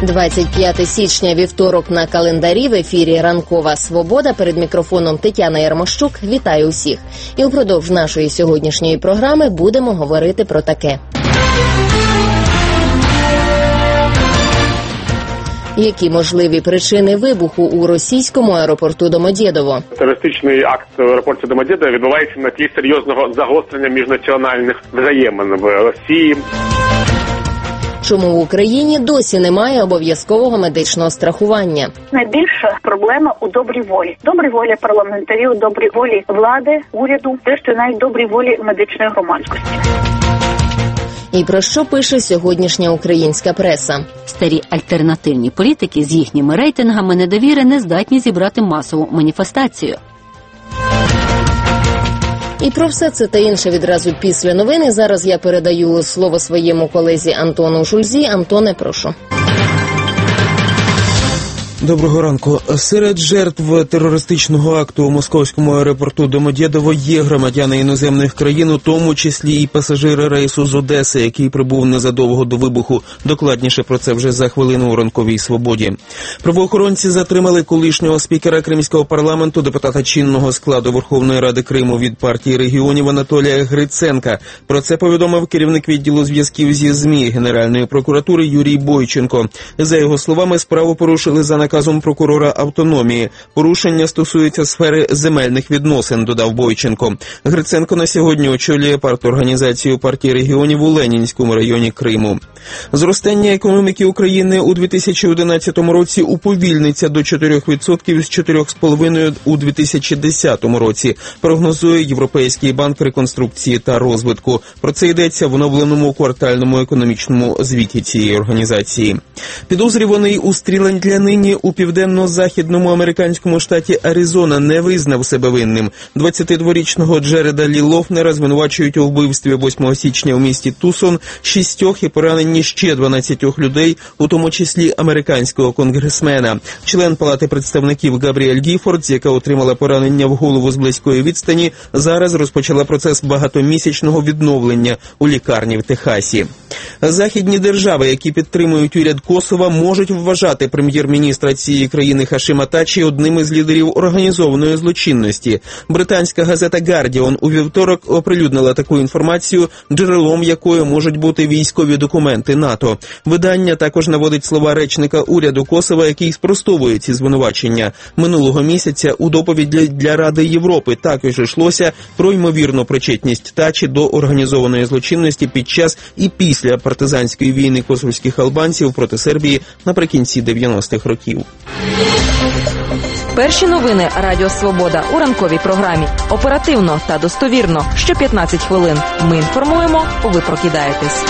25 січня, вівторок на календарі, в ефірі «Ранкова Свобода». Перед мікрофоном Тетяна Ярмощук. Вітаю усіх. І упродовж нашої сьогоднішньої програми будемо говорити про таке. Які можливі причини вибуху у російському аеропорту Домодєдово? Терористичний акт в аеропорті Домодєдово відбувається на тлі серйозного загострення міжнаціональних взаємин в Росії. Чому в Україні досі немає обов'язкового медичного страхування? Найбільша проблема у добрій волі. Добрій волі парламентарів, добрій волі влади, уряду, зрештою навіть добрій волі медичної громадськості. І про що пише сьогоднішня українська преса? Старі альтернативні політики з їхніми рейтингами недовіри не здатні зібрати масову маніфестацію. І про все це та інше відразу після новини. Зараз я передаю слово своєму колезі Антону Шульзі. Антоне, прошу. Доброго ранку. Серед жертв терористичного акту у московському аеропорту Домодєдово є громадяни іноземних країн, у тому числі і пасажири рейсу з Одеси, який прибув незадовго до вибуху. Докладніше про це вже за хвилину у «Ранковій Свободі». Правоохоронці затримали колишнього спікера Кримського парламенту, депутата чинного складу Верховної Ради Криму від партії регіонів Анатолія Гриценка. Про це повідомив керівник відділу зв'язків зі ЗМІ Генеральної прокуратури Юрій Бойченко. За його словами, справу порушили за наказом прокурора автономії. Порушення стосується сфери земельних відносин, додав Бойченко. Гриценко на сьогодні очолює парторганізацію партії регіонів у Ленінському районі Криму. Зростання економіки України у 2011 році уповільниться до 4% з 4,5% у 2010 році, прогнозує Європейський банк реконструкції та розвитку. Про це йдеться в оновленому квартальному економічному звіті цієї організації. Підозрюваний у стріляннині у південно-західному американському штаті Аризона не визнав себе винним. 22-річного Джареда Лі Лофнера звинувачують у вбивстві 8 січня у місті Тусон 6 і пораненні ще 12 людей, у тому числі американського конгресмена. Член Палати представників Габріель Гіфордс, яка отримала поранення в голову з близької відстані, зараз розпочала процес багатомісячного відновлення у лікарні в Техасі. Західні держави, які підтримують уряд Косова, можуть вважати прем'єр-міністра цієї країни Хашима Тачі одним із лідерів організованої злочинності. Британська газета «Гардіон» у вівторок оприлюднила таку інформацію, джерелом якої можуть бути військові документи НАТО. Видання також наводить слова речника уряду Косова, який спростовує ці звинувачення. Минулого місяця у доповіді для Ради Європи також йшлося про ймовірну причетність Тачі до організованої злочинності під час і після партизанської війни косовських албанців проти Сербії наприкінці 90-х років. Перші новини Радіо Свобода у ранковій програмі. Оперативно та достовірно. Що 15 хвилин. Ми інформуємо, ви прокидаєтесь.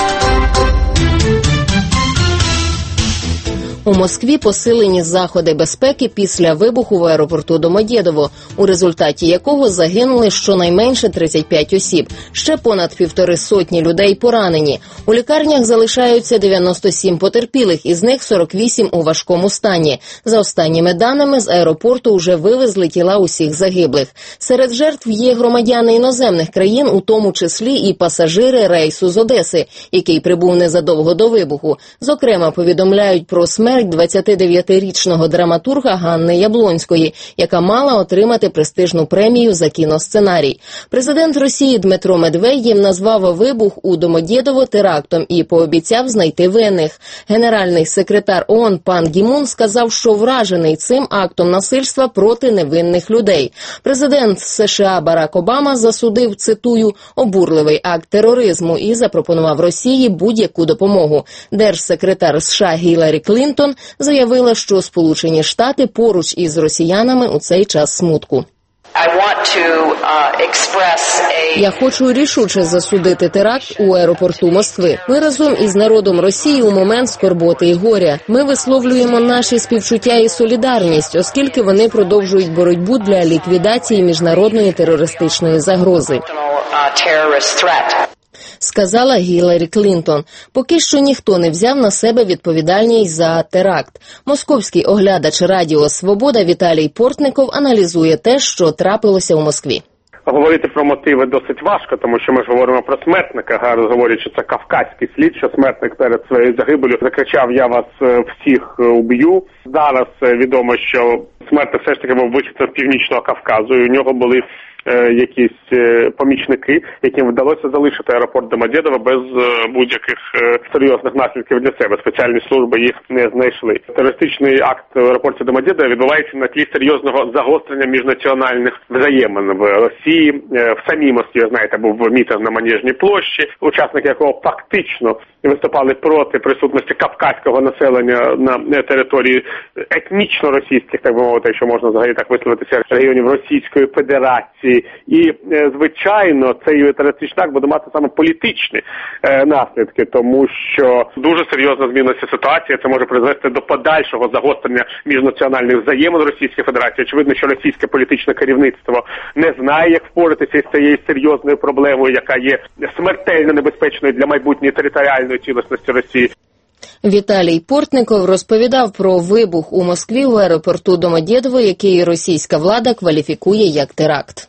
У Москві посилені заходи безпеки після вибуху в аеропорту Домодєдово, у результаті якого загинули щонайменше 35 осіб. Ще понад 150 людей поранені. У лікарнях залишаються 97 потерпілих, із них 48 у важкому стані. За останніми даними, з аеропорту вже вивезли тіла усіх загиблих. Серед жертв є громадяни іноземних країн, у тому числі і пасажири рейсу з Одеси, який прибув незадовго до вибуху. Зокрема, повідомляють про смерть 29-річного драматурга Ганни Яблонської, яка мала отримати престижну премію за кіносценарій. Президент Росії Дмитро Медведєв назвав вибух у Домодєдово терактом і пообіцяв знайти винних. Генеральний секретар ООН пан Гі Мун сказав, що вражений цим актом насильства проти невинних людей. Президент США Барак Обама засудив, цитую, «обурливий акт тероризму» і запропонував Росії будь-яку допомогу. Держсекретар США Гіларі Клінтон заявила, що Сполучені Штати поруч із росіянами у цей час смутку. Я хочу рішуче засудити теракт у аеропорту Москви. Ми разом із народом Росії у момент скорботи і горя. Ми висловлюємо наші співчуття і солідарність, оскільки вони продовжують боротьбу для ліквідації міжнародної терористичної загрози. Сказала Гіларі Клінтон. Поки що ніхто не взяв на себе відповідальність за теракт. Московський оглядач Радіо Свобода Віталій Портников аналізує те, що трапилося у Москві. Говорити про мотиви досить важко, тому що ми ж говоримо про смертника, говорять, що це кавказький слід, що смертник перед своєю загибелью закричав: «Я вас всіх уб'ю». Зараз відомо, що смертник все ж таки був вихідцем з Північного Кавказу, і у нього були якісь помічники, яким вдалося залишити аеропорт Домодєдово без будь-яких серйозних наслідків для себе. Спеціальні служби їх не знайшли. Терористичний акт в аеропорті Домодєдово відбувається на тлі серйозного загострення міжнаціональних взаємин в Росії. В самій Москві, знаєте, був мітинг на Манежній площі, учасники якого фактично виступали проти присутності кавказького населення на території етнічно російських, так би мовити, якщо можна взагалі так висловитися, регіонів Російської Федерації. І, звичайно, цей терористичний акт буде мати саме політичні наслідки, тому що дуже серйозно змінилася ситуація. Це може призвести до подальшого загострення міжнаціональних взаємин Російської Федерації. Очевидно, що російське політичне керівництво не знає, як впоратися із цією серйозною проблемою, яка є смертельно небезпечною для майбутньої територіальної цілісності Росії. Віталій Портников розповідав про вибух у Москві в аеропорту Домодєдово, який російська влада кваліфікує як теракт.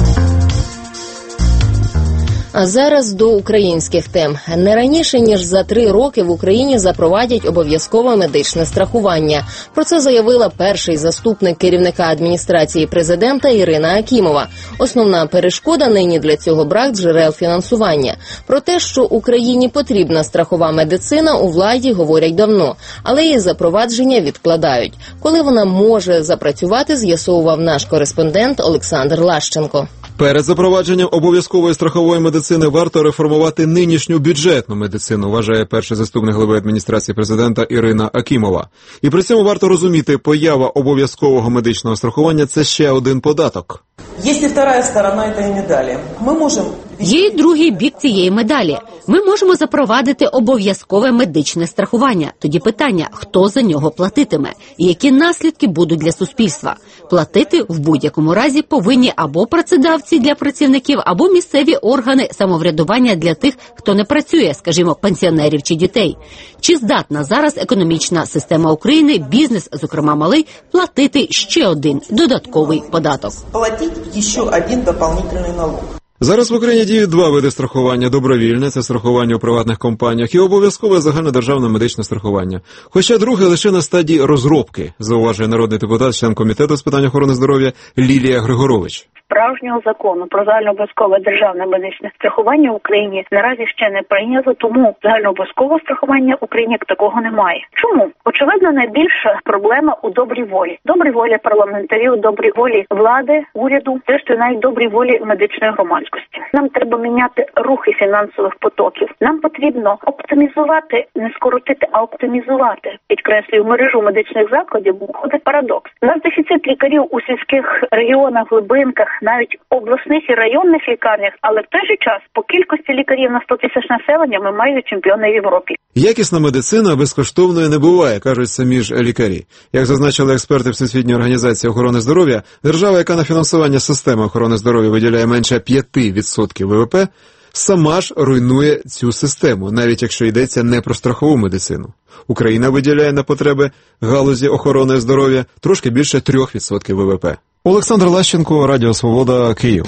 А зараз до українських тем. Не раніше, ніж за 3 роки в Україні запровадять обов'язкове медичне страхування. Про це заявила перший заступник керівника адміністрації президента Ірина Акімова. Основна перешкода нині для цього – брак джерел фінансування. Про те, що Україні потрібна страхова медицина, у владі говорять давно, але її запровадження відкладають. Коли вона може запрацювати, з'ясовував наш кореспондент Олександр Лащенко. Перед запровадженням обов'язкової страхової медицини варто реформувати нинішню бюджетну медицину, вважає перший заступник глави адміністрації президента Ірина Акімова. І при цьому варто розуміти, поява обов'язкового медичного страхування – це ще один податок. Є друга сторона цієї медалі. Ми можемо... Є другий бік цієї медалі. Ми можемо запровадити обов'язкове медичне страхування. Тоді питання, хто за нього платитиме і які наслідки будуть для суспільства. Платити в будь-якому разі повинні або працедавці для працівників, або місцеві органи самоврядування для тих, хто не працює, скажімо, пенсіонерів чи дітей. Чи здатна зараз економічна система України, бізнес, зокрема малий, платити ще один додатковий податок? Платити ще один дополнительний налог. Зараз в Україні діють 2 види страхування. Добровільне – це страхування у приватних компаніях, і обов'язкове загальнодержавне медичне страхування. Хоча друге лише на стадії розробки, зауважує народний депутат, член комітету з питань охорони здоров'я Лілія Григорович. Справжнього закону про загальнообов'язкове державне медичне страхування в Україні наразі ще не прийнято, тому загальнообов'язкового страхування в Україні як такого немає. Чому? Очевидно, найбільша проблема у добрій волі. Добрій волі парламентарів, добрій волі влади, уряду, зрештою навіть добрій волі медичної громадськості. Нам треба міняти рухи фінансових потоків. Нам потрібно оптимізувати, не скоротити, а оптимізувати, підкреслюю, мережу медичних закладів, бо виходить парадокс. У нас дефіцит лікарів у сільських регіонах, глибинках, навіть обласних і районних лікарнях, але в той же час по кількості лікарів на 100 тисяч населення ми майже чемпіони в Європі. Якісна медицина безкоштовною не буває, кажуть самі ж лікарі. Як зазначили експерти Всесвітньої організації охорони здоров'я, держава, яка на фінансування системи охорони здоров'я виділяє менше 5% ВВП, сама ж руйнує цю систему, навіть якщо йдеться не про страхову медицину. Україна виділяє на потреби галузі охорони здоров'я трошки більше 3% ВВП. Олександр Лащенко, Радіо Свобода, Київ.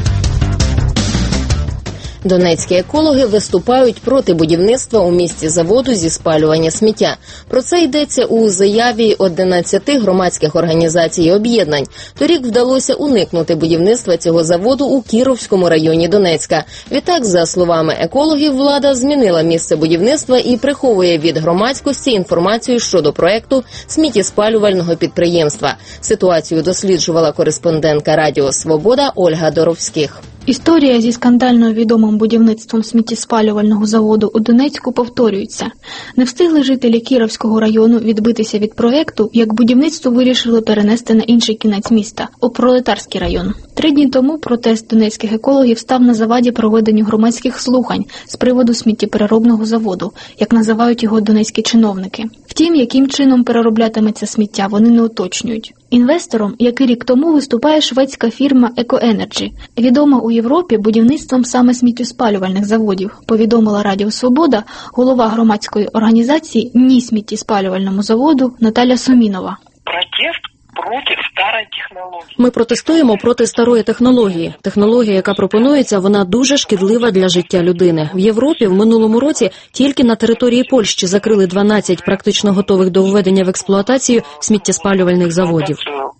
Донецькі екологи виступають проти будівництва у місті заводу зі спалювання сміття. Про це йдеться у заяві 11 громадських організацій і об'єднань. Торік вдалося уникнути будівництва цього заводу у Кіровському районі Донецька. Відтак, за словами екологів, влада змінила місце будівництва і приховує від громадськості інформацію щодо проекту сміттєспалювального підприємства. Ситуацію досліджувала кореспондентка Радіо Свобода Ольга Доровських. Історія зі скандально відомим будівництвом сміттєспалювального заводу у Донецьку повторюється. Не встигли жителі Кіровського району відбитися від проєкту, як будівництво вирішили перенести на інший кінець міста – у Пролетарський район. 3 дні тому протест донецьких екологів став на заваді проведенню громадських слухань з приводу сміттєпереробного заводу, як називають його донецькі чиновники. Втім, яким чином перероблятиметься сміття, вони не уточнюють. Інвестором, як і рік тому, виступає шведська фірма «Екоенерджі», відома у Європі будівництвом саме сміттєспалювальних заводів, повідомила Радіо Свобода голова громадської організації «Ні сміттєспалювальному заводу» Наталя Сомінова. Протест против старой технологии. Ми протестуємо проти старої технології. Технологія, яка пропонується, вона дуже шкідлива для життя людини. В Європі в минулому році тільки на території Польщі закрили 12 практично готових до введення в експлуатацію сміттєспалювальних заводів.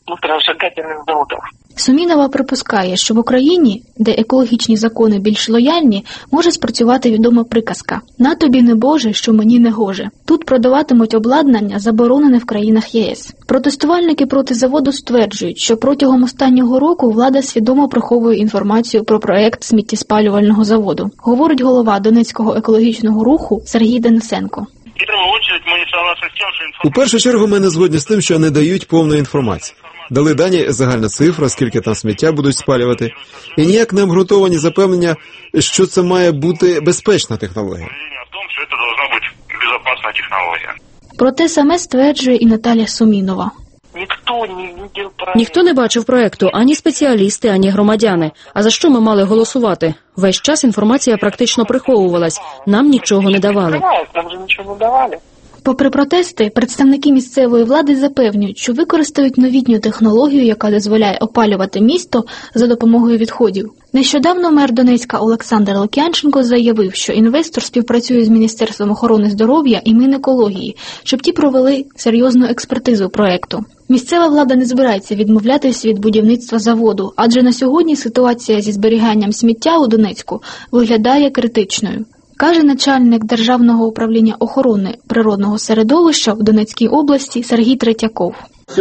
Сумінова припускає, що в Україні, де екологічні закони більш лояльні, може спрацювати відома приказка «На тобі не Боже, що мені не гоже». Тут продаватимуть обладнання, заборонене в країнах ЄС. Протестувальники проти заводу стверджують, що протягом останнього року влада свідомо приховує інформацію про проект сміттєспалювального заводу, говорить голова Донецького екологічного руху Сергій Денисенко. У першу чергу ми не згодні з тим, що не дають повної інформації. Дали дані загальна цифра, скільки там сміття будуть спалювати, і ніяк не обґрунтовані запевнення, що це має бути безпечна технологія. Проте саме стверджує і Наталія Сумінова. Ніхто не бачив проекту, ані спеціалісти, ані громадяни. А за що ми мали голосувати? Весь час інформація практично приховувалась. Нам нічого не давали. Попри протести, представники місцевої влади запевнюють, що використають новітню технологію, яка дозволяє опалювати місто за допомогою відходів. Нещодавно мер Донецька Олександр Лук'янченко заявив, що інвестор співпрацює з Міністерством охорони здоров'я і Мінекології, щоб ті провели серйозну експертизу проекту. Місцева влада не збирається відмовлятися від будівництва заводу, адже на сьогодні ситуація зі зберіганням сміття у Донецьку виглядає критичною. Каже начальник Державного управління охорони природного середовища в Донецькій області Сергій Третьяков.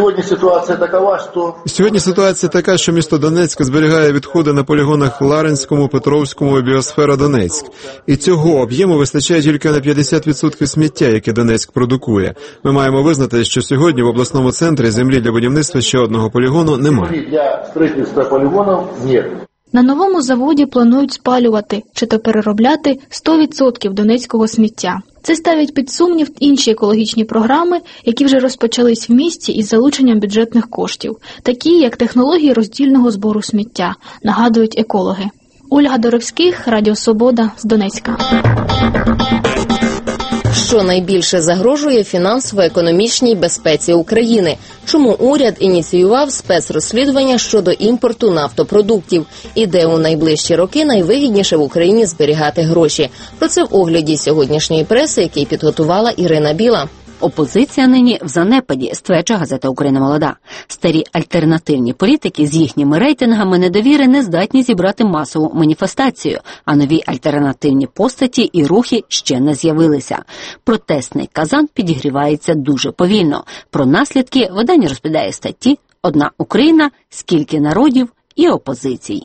Сьогодні ситуація така, що місто Донецьк зберігає відходи на полігонах Ларинському, Петровському і Біосфера Донецьк. І цього об'єму вистачає тільки на 50% сміття, яке Донецьк продукує. Ми маємо визнати, що сьогодні в обласному центрі землі для будівництва ще одного полігону немає. На новому заводі планують спалювати чи то переробляти 100% донецького сміття. Це ставить під сумнів інші екологічні програми, які вже розпочались в місті із залученням бюджетних коштів, такі як технології роздільного збору сміття, нагадують екологи. Ольга Доровських, Радіо Свобода з Донецька. Що найбільше загрожує фінансово-економічній безпеці України? Чому уряд ініціював спецрозслідування щодо імпорту нафтопродуктів? І де у найближчі роки найвигідніше в Україні зберігати гроші? Про це в огляді сьогоднішньої преси, який підготувала Ірина Біла. Опозиція нині в занепаді, стверджує газета «Україна молода». Старі альтернативні політики з їхніми рейтингами недовіри не здатні зібрати масову маніфестацію, а нові альтернативні постаті і рухи ще не з'явилися. Протестний казан підігрівається дуже повільно. Про наслідки видання розповідає статті «Одна Україна. Скільки народів і опозицій».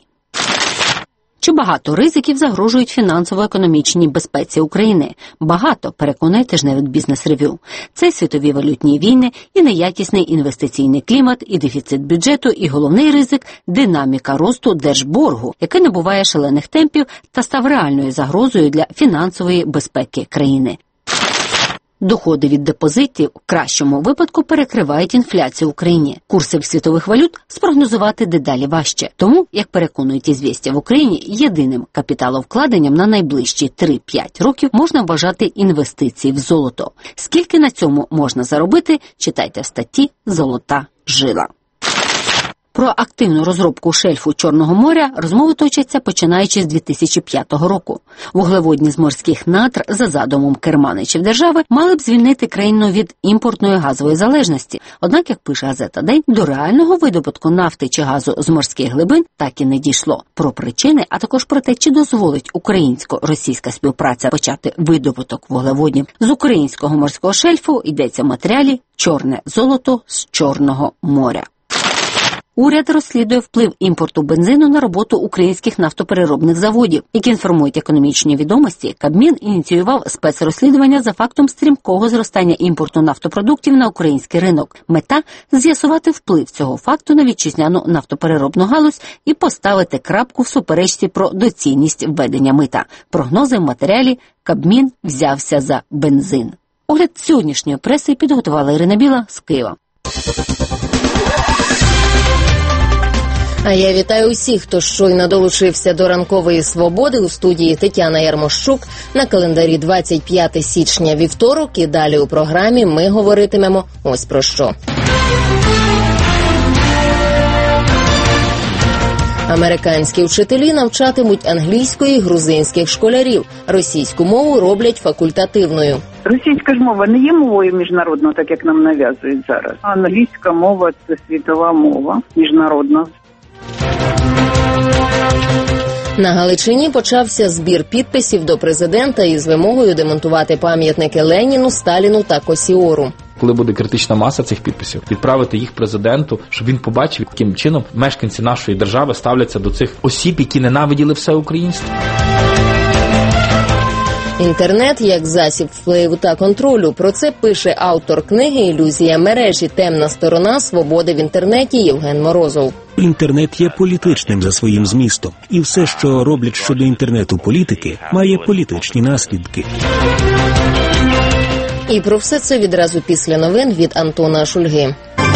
Чи багато ризиків загрожують фінансово-економічній безпеці України? Багато, переконує тижневик «Бізнес-рев'ю». Це світові валютні війни, і неякісний інвестиційний клімат, і дефіцит бюджету, і головний ризик – динаміка росту держборгу, який набуває шалених темпів та став реальною загрозою для фінансової безпеки країни. Доходи від депозитів в кращому випадку перекривають інфляцію в Україні. Курси світових валют спрогнозувати дедалі важче. Тому, як переконують «Ізвістія» в Україні, єдиним капіталовкладенням на найближчі 3-5 років можна вважати інвестиції в золото. Скільки на цьому можна заробити, читайте в статті «Золота жила». Про активну розробку шельфу Чорного моря розмови точаться починаючи з 2005 року. Вуглеводні з морських надр за задумом керманичів держави мали б звільнити країну від імпортної газової залежності. Однак, як пише газета «День», до реального видобутку нафти чи газу з морських глибин так і не дійшло. Про причини, а також про те, чи дозволить українсько-російська співпраця почати видобуток вуглеводнів з українського морського шельфу, йдеться в матеріалі «Чорне золото з Чорного моря». Уряд розслідує вплив імпорту бензину на роботу українських нафтопереробних заводів. Як інформують економічні відомості, Кабмін ініціював спецрозслідування за фактом стрімкого зростання імпорту нафтопродуктів на український ринок. Мета – з'ясувати вплив цього факту на вітчизняну нафтопереробну галузь і поставити крапку в суперечці про доцільність введення мита. Прогнози в матеріалі «Кабмін взявся за бензин». Огляд сьогоднішньої преси підготувала Ірина Біла з Києва. А я вітаю усіх, хто щойно долучився до ранкової свободи. У студії Тетяна Ярмощук. На календарі 25 січня вівторок. І далі у програмі ми говоритимемо ось про що. Американські вчителі навчатимуть англійської грузинських школярів. Російську мову роблять факультативною. Російська ж мова не є мовою міжнародною, так як нам нав'язують зараз. Англійська мова – це світова мова міжнародна. На Галичині почався збір підписів до президента із вимогою демонтувати пам'ятники Леніну, Сталіну та Косіору. Коли буде критична маса цих підписів, відправити їх президенту, щоб він побачив, яким чином мешканці нашої держави ставляться до цих осіб, які ненавиділи все українство. Інтернет як засіб впливу та контролю. Про це пише автор книги «Ілюзія мережі. Темна сторона свободи в інтернеті» Євген Морозов. Інтернет є політичним за своїм змістом. І все, що роблять щодо інтернету політики, має політичні наслідки. І про все це відразу після новин від Антона Шульги.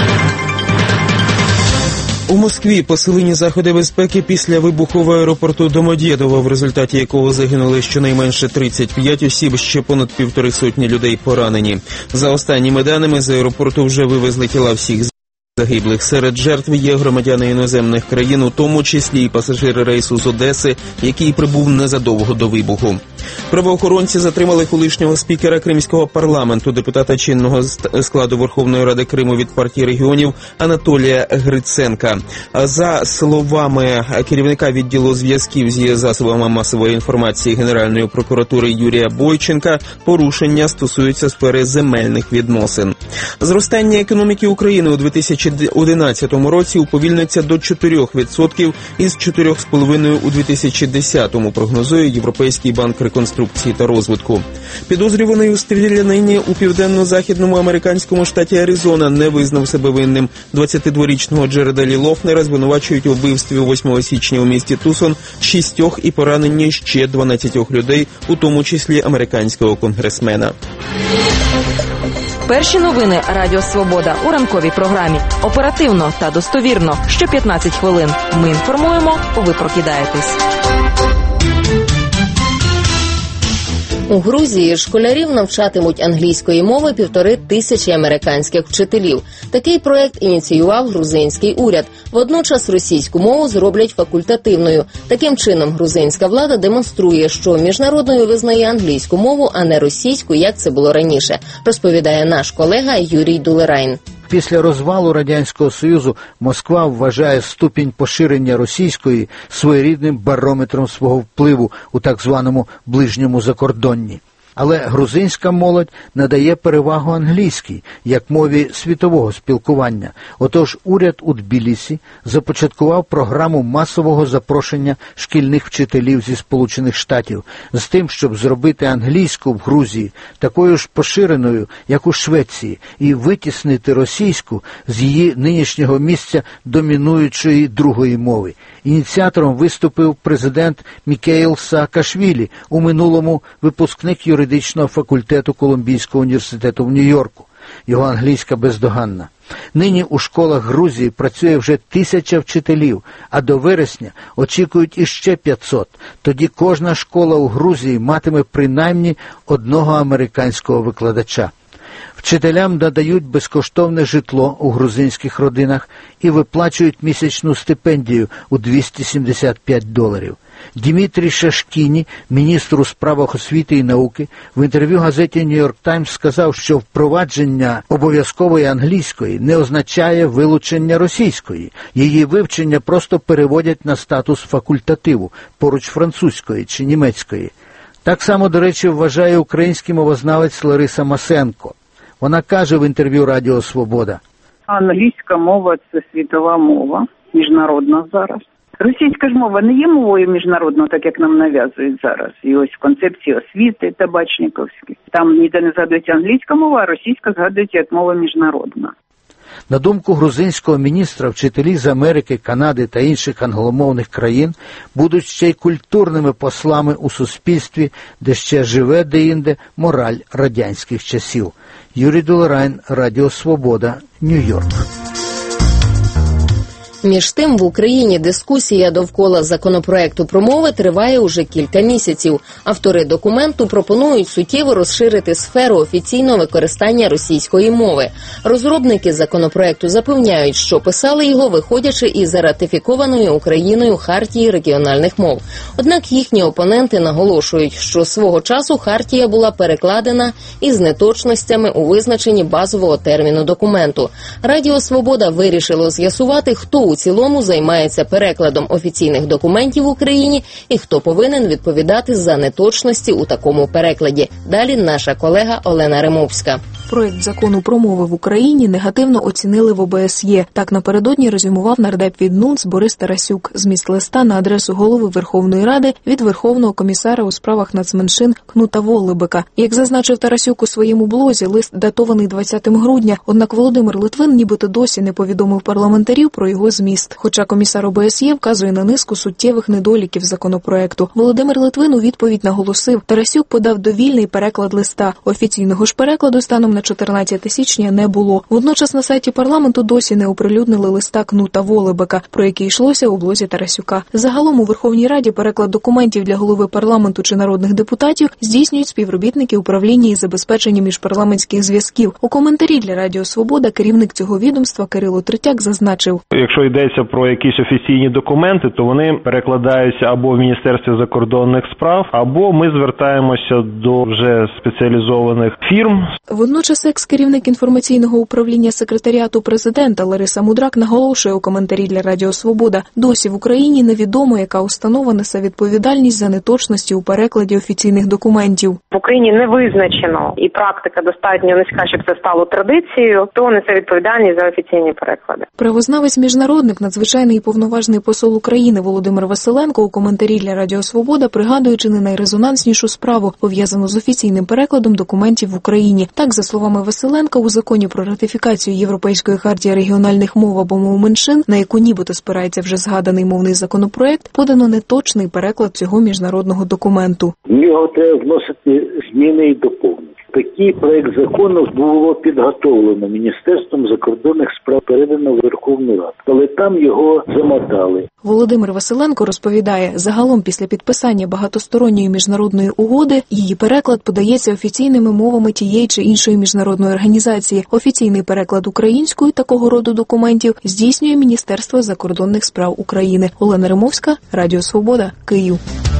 У Москві посилені заходи безпеки після вибуху в аеропорту Домодєдово, в результаті якого загинули щонайменше 35 осіб, ще понад 150 людей поранені. За останніми даними, з аеропорту вже вивезли тіла всіх загиблих. Серед жертв є громадяни іноземних країн, у тому числі і пасажири рейсу з Одеси, який прибув незадовго до вибуху. Правоохоронці затримали колишнього спікера Кримського парламенту, депутата чинного складу Верховної Ради Криму від партії регіонів Анатолія Гриценка. За словами керівника відділу зв'язків зі засобами масової інформації Генеральної прокуратури Юрія Бойченка, порушення стосуються сфери земельних відносин. Зростання економіки України у 2011 році уповільниться до 4% із 4,5% у 2010-му, прогнозує Європейський банк реконструкції та розвитку. Підозрюваний у стрілянині у південно-західному американському штаті Аризона не визнав себе винним. 22-річного Джереда Лі Лофнера звинувачують у вбивстві 8 січня у місті Тусон 6 і пораненні ще 12 людей, у тому числі американського конгресмена. Перші новини Радіо Свобода у ранковій програмі. Оперативно та достовірно. Що 15 хвилин. Ми інформуємо, ви прокидаєтесь. У Грузії школярів навчатимуть англійської мови 1500 американських вчителів. Такий проект ініціював грузинський уряд. Водночас російську мову зроблять факультативною. Таким чином грузинська влада демонструє, що міжнародною визнає англійську мову, а не російську, як це було раніше, розповідає наш колега Юрій Дулерайн. Після розвалу Радянського Союзу Москва вважає ступінь поширення російської своєрідним барометром свого впливу у так званому ближньому закордонні. Але грузинська молодь надає перевагу англійській, як мові світового спілкування. Отож уряд у Тбілісі започаткував програму масового запрошення шкільних вчителів зі Сполучених Штатів з тим, щоб зробити англійську в Грузії такою ж поширеною, як у Швеції, і витіснити російську з її нинішнього місця домінуючої другої мови. Ініціатором виступив президент Мікеїл Саакашвілі, у минулому випускник юридичного факультету Колумбійського університету в Нью-Йорку. Його англійська бездоганна. Нині у школах Грузії працює вже 1000 вчителів, а до вересня очікують іще 500. Тоді кожна школа у Грузії матиме принаймні одного американського викладача. Вчителям надають безкоштовне житло у грузинських родинах і виплачують місячну стипендію у $275. Дмитрій Шашкіні, міністр у справах освіти і науки, в інтерв'ю газеті «Нью-Йорк Таймс» сказав, що впровадження обов'язкової англійської не означає вилучення російської. Її вивчення просто переводять на статус факультативу, поруч французької чи німецької. Так само, до речі, вважає український мовознавець Лариса Масенко. Вона каже в інтерв'ю Радіо Свобода: англійська мова – це світова мова, міжнародна зараз. Російська ж мова не є мовою міжнародною, так як нам нав'язують зараз. І ось в концепції освіти табачниковській. Там ніде не згадується англійська мова, а російська згадується як мова міжнародна. На думку грузинського міністра, вчителі з Америки, Канади та інших англомовних країн будуть ще й культурними послами у суспільстві, де ще живе деінде мораль радянських часів. Юрій Дулерайн, Радіо Свобода, Нью-Йорк. Між тим, в Україні дискусія довкола законопроекту про мови триває уже кілька місяців. Автори документу пропонують суттєво розширити сферу офіційного використання російської мови. Розробники законопроекту запевняють, що писали його, виходячи із ратифікованої Україною Хартії регіональних мов. Однак їхні опоненти наголошують, що свого часу Хартія була перекладена із неточностями у визначенні базового терміну документу. Радіо «Свобода» вирішило з'ясувати, хто у цілому займається перекладом офіційних документів в Україні і хто повинен відповідати за неточності у такому перекладі. Далі наша колега Олена Римовська. Проект закону про мови в Україні негативно оцінили в ОБСЄ. Так напередодні резюмував нардеп від НУНС Борис Тарасюк. Зміст листа на адресу голови Верховної Ради від Верховного комісара у справах нацменшин Кнута Воллебека. Як зазначив Тарасюк у своєму блозі, лист датований 20 грудня, однак Володимир Литвин нібито досі не повідомив парламентарів про його зміст. Хоча комісар ОБСЄ вказує на низку суттєвих недоліків законопроекту. Володимир Литвин у відповідь наголосив, Тарасюк подав довільний переклад листа. Офіційного ж перекладу станом на 14 січня не було. Водночас на сайті парламенту досі не оприлюднили листа Кнута Воллебека, про який йшлося у блозі Тарасюка. Загалом у Верховній Раді переклад документів для голови парламенту чи народних депутатів здійснюють співробітники управління із забезпечення міжпарламентських зв'язків. У коментарі для Радіо Свобода керівник цього відомства Кирило Третяк зазначив: якщо йдеться про якісь офіційні документи, то вони перекладаються або в Міністерстві закордонних справ, або ми звертаємося до вже спеціалізованих фірм. Водночас екс-керівник інформаційного управління секретаріату президента Лариса Мудрак наголошує у коментарі для Радіо Свобода: досі в Україні невідомо, яка установа несе відповідальність за неточності у перекладі офіційних документів. В Україні не визначено, і практика достатньо низька, щоб це стало традицією, то несе відповідальність за офіційні переклади. Правознавець-міжнародник, надзвичайний і повноважний посол України Володимир Василенко у коментарі для Радіо Свобода пригадує чи не найрезонанснішу справу, пов'язану з офіційним перекладом документів в Україні. Так, за словами Василенка, у законі про ратифікацію Європейської хартії регіональних мов або мов меншин, на яку нібито спирається вже згаданий мовний законопроект, подано неточний переклад цього міжнародного документу. В нього треба вносити зміни і доповнення. Такий проект закону було підготовлено Міністерством закордонних справ, передано в Верховну Раду, але там його замотали. Володимир Василенко розповідає, загалом після підписання багатосторонньої міжнародної угоди її переклад подається офіційними мовами тієї чи іншої міжнародної організації. Офіційний переклад українською такого роду документів здійснює Міністерство закордонних справ України. Олена Римовська, Радіо Свобода, Київ.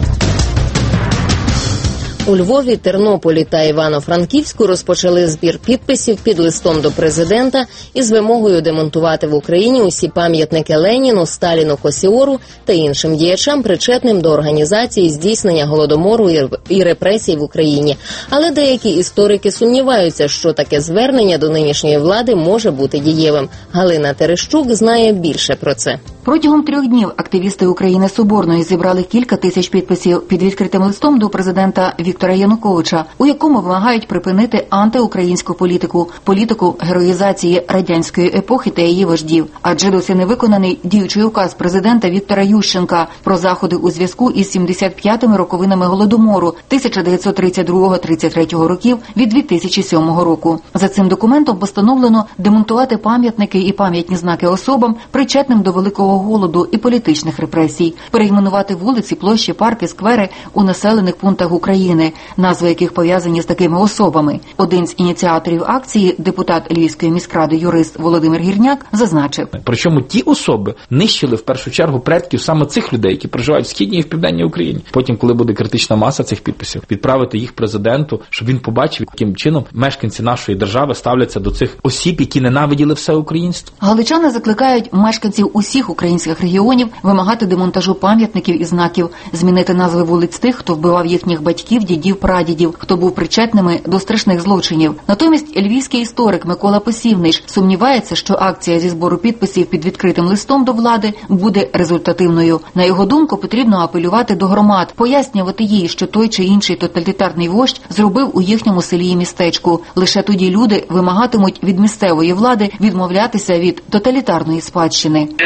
У Львові, Тернополі та Івано-Франківську розпочали збір підписів під листом до президента із вимогою демонтувати в Україні усі пам'ятники Леніну, Сталіну, Косіору та іншим діячам, причетним до організації здійснення голодомору і репресій в Україні. Але деякі історики сумніваються, що таке звернення до нинішньої влади може бути дієвим. Галина Терещук знає більше про це. Протягом 3 днів активісти України Соборної зібрали кілька тисяч підписів під відкритим листом до президента Віктора Януковича, у якому вимагають припинити антиукраїнську політику героїзації радянської епохи та її вождів. Адже досі не виконаний діючий указ президента Віктора Ющенка про заходи у зв'язку із 75-ми роковинами Голодомору 1932-33 років від 2007 року. За цим документом постановлено демонтувати пам'ятники і пам'ятні знаки особам, причетним до Великого голоду і політичних репресій, перейменувати вулиці, площі, парки, сквери у населених пунктах України, назви яких пов'язані з такими особами. Один з ініціаторів акції, депутат Львівської міськради, юрист Володимир Гірняк, зазначив. Причому ті особи нищили в першу чергу предків саме цих людей, які проживають в Східній і в Південній Україні. Потім, коли буде критична маса цих підписів, відправити їх президенту, щоб він побачив, яким чином мешканці нашої держави ставляться до цих осіб, які ненавиділи все українство. Галичани закликають мешканців усіх українських регіонів вимагати демонтажу пам'ятників і знаків, змінити назви вулиць тих, хто вбивав їхніх батьків, дідів, прадідів, хто був причетними до страшних злочинів. Натомість львівський історик Микола Посівнич сумнівається, що акція зі збору підписів під відкритим листом до влади буде результативною. На його думку, потрібно апелювати до громад, пояснювати їй, що той чи інший тоталітарний вождь зробив у їхньому селі і містечку. Лише тоді люди вимагатимуть від місцевої влади відмовлятися від тоталітарної спадщини. Рішення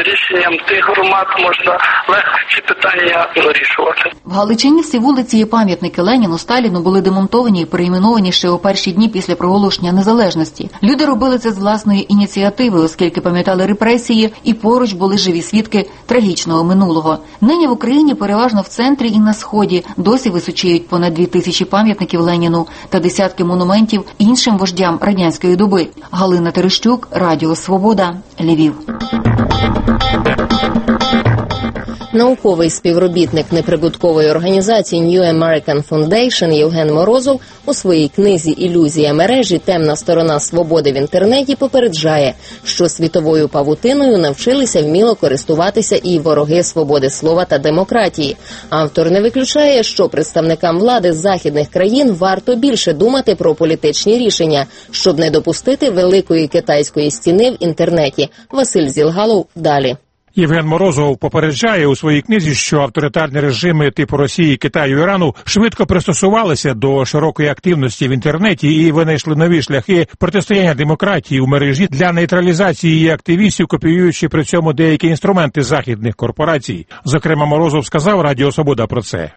залученням тих громад можна легко ці питання вирішувати. В Галичині всі вулиці і пам'ятники Леніну, Сталіну були демонтовані і перейменовані ще у перші дні після проголошення незалежності. Люди робили це з власної ініціативи, оскільки пам'ятали репресії і поруч були живі свідки трагічного минулого. Нині в Україні переважно в центрі і на Сході досі височіють понад 2000 пам'ятників Леніну та десятки монументів іншим вождям радянської доби. Галина Терещук, Радіо Свобода, Львів. Науковий співробітник неприбуткової організації New American Foundation Євген Морозов у своїй книзі «Ілюзія мережі. Темна сторона свободи в інтернеті» попереджає, що світовою павутиною навчилися вміло користуватися і вороги свободи слова та демократії. Автор не виключає, що представникам влади західних країн варто більше думати про політичні рішення, щоб не допустити великої китайської стіни в інтернеті. Василь Зілгалов далі. Євген Морозов попереджає у своїй книзі, що авторитарні режими типу Росії, Китаю, Ірану швидко пристосувалися до широкої активності в інтернеті і винайшли нові шляхи протистояння демократії у мережі для нейтралізації її активістів, копіюючи при цьому деякі інструменти західних корпорацій. Зокрема, Морозов сказав Радіо Свобода про це.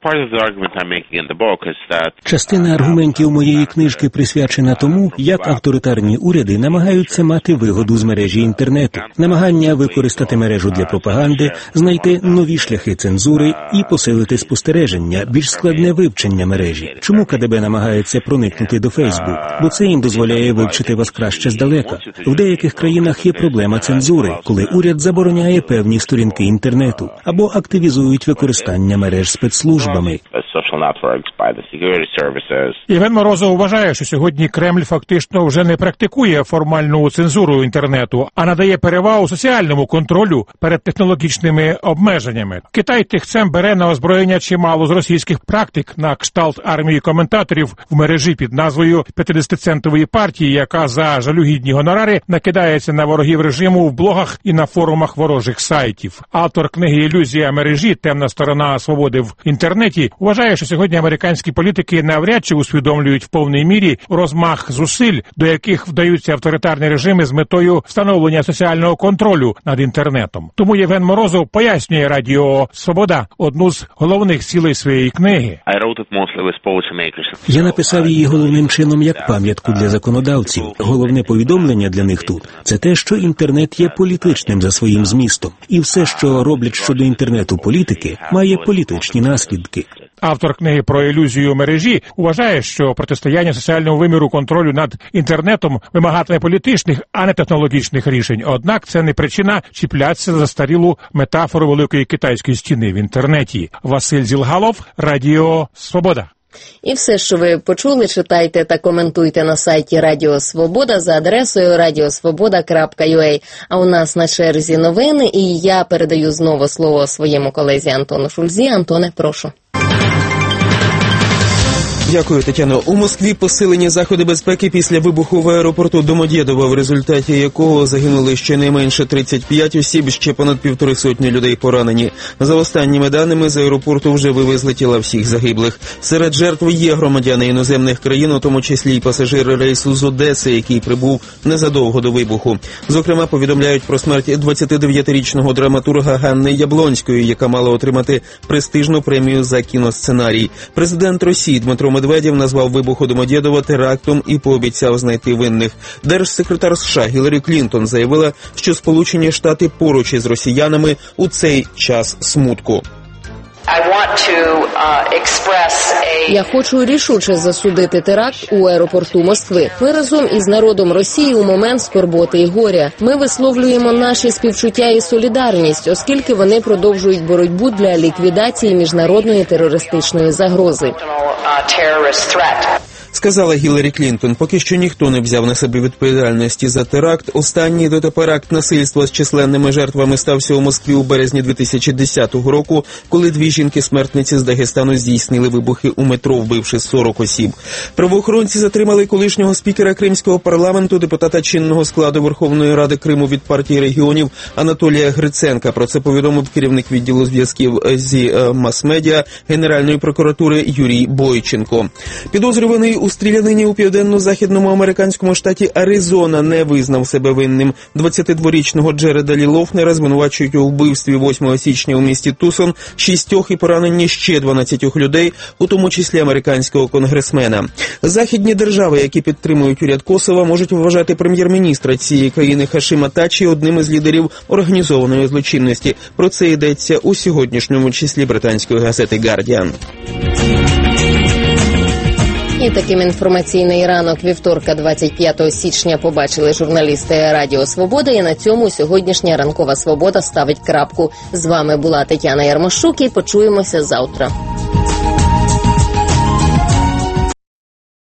Частина аргументів моєї книжки присвячена тому, як авторитарні уряди намагаються мати вигоду з мережі інтернету, намагання використати мережу для пропаганди, знайти нові шляхи цензури і посилити спостереження, більш складне вивчення мережі. Чому КДБ намагається проникнути до Фейсбук? Бо це їм дозволяє вивчити вас краще здалека. В деяких країнах є проблема цензури, коли уряд забороняє певні сторінки інтернету або активізують використання мереж спецслужбами. Євген Морозов вважає, що сьогодні Кремль фактично вже не практикує формальну цензуру інтернету, а надає перевагу соціальному контролю перед технологічними обмеженнями. Китай тихцем бере на озброєння чимало з російських практик на кшталт армії коментаторів в мережі під назвою 50-центової партії, яка за жалюгідні гонорари накидається на ворогів режиму в блогах і на форумах ворожих сайтів. Автор книги «Ілюзія мережі. Темна сторона свободи в інтернеті» вважає, що сьогодні американські політики навряд чи усвідомлюють в повній мірі розмах зусиль, до яких вдаються авторитарні режими з метою встановлення соціального контролю над інтернетом. Тому Євген Морозов пояснює Радіо Свобода одну з головних цілей своєї книги. Я написав її головним чином як пам'ятку для законодавців. Головне повідомлення для них тут – це те, що інтернет є політичним за своїм змістом. І все, що роблять щодо інтернету політики, має політичні наслідки. Автор книги про ілюзію мережі вважає, що протистояння соціальному виміру контролю над інтернетом вимагатиме політичних, а не технологічних рішень. Однак це не причина чіплятися за застарілу метафору великої китайської стіни в інтернеті. Василь Зілгалов, Радіо Свобода. І все, що ви почули, читайте та коментуйте на сайті Радіо Свобода за адресою radiosvoboda.ua. А у нас на черзі новини, і я передаю знову слово своєму колезі Антону Шульзі. Антоне, прошу. Дякую, Тетяно. У Москві посилені заходи безпеки після вибуху в аеропорту Домодєдово, в результаті якого загинули щонайменше 35 осіб, ще понад 150 людей поранені. За останніми даними, з аеропорту вже вивезли тіла всіх загиблих. Серед жертв є громадяни іноземних країн, у тому числі й пасажири рейсу з Одеси, який прибув незадовго до вибуху. Зокрема, повідомляють про смерть 29-річного драматурга Ганни Яблонської, яка мала отримати престижну премію за кіносценарій. Президент Росії Дмитро Медведєв назвав вибух у Домодєдово терактом і пообіцяв знайти винних. Держсекретар США Гіларі Клінтон заявила, що Сполучені Штати поруч із росіянами у цей час смутку. Я хочу рішуче засудити теракт у аеропорту Москви. Ми разом із народом Росії у момент скорботи і горя. Ми висловлюємо наші співчуття і солідарність, оскільки вони продовжують боротьбу для ліквідації міжнародної терористичної загрози. Сказала Гіларі Клінтон. Поки що ніхто не взяв на себе відповідальності за теракт. Останній дотепер акт насильства з численними жертвами стався у Москві у березні 2010 року, коли дві жінки-смертниці з Дагестану здійснили вибухи у метро, вбивши 40 осіб. Правоохоронці затримали колишнього спікера Кримського парламенту, депутата чинного складу Верховної Ради Криму від партії регіонів Анатолія Гриценка. Про це повідомив керівник відділу зв'язків зі мас-медіа Генеральної прокуратури Юрій Бойченко. Підозрюваний у У стрілянині у південно-західному американському штаті Аризона не визнав себе винним. 22-річного Джереда Лі Лофнера звинувачують у вбивстві 8 січня у місті Тусон 6 і пораненні ще 12 людей, у тому числі американського конгресмена. Західні держави, які підтримують уряд Косова, можуть вважати прем'єр-міністра цієї країни Хашима Тачі одним із лідерів організованої злочинності. Про це йдеться у сьогоднішньому числі британської газети «Гардіан». І таким інформаційний ранок вівторка 25 січня побачили журналісти Радіо Свобода. І на цьому сьогоднішня ранкова свобода ставить крапку. З вами була Тетяна Ярмошук і почуємося завтра.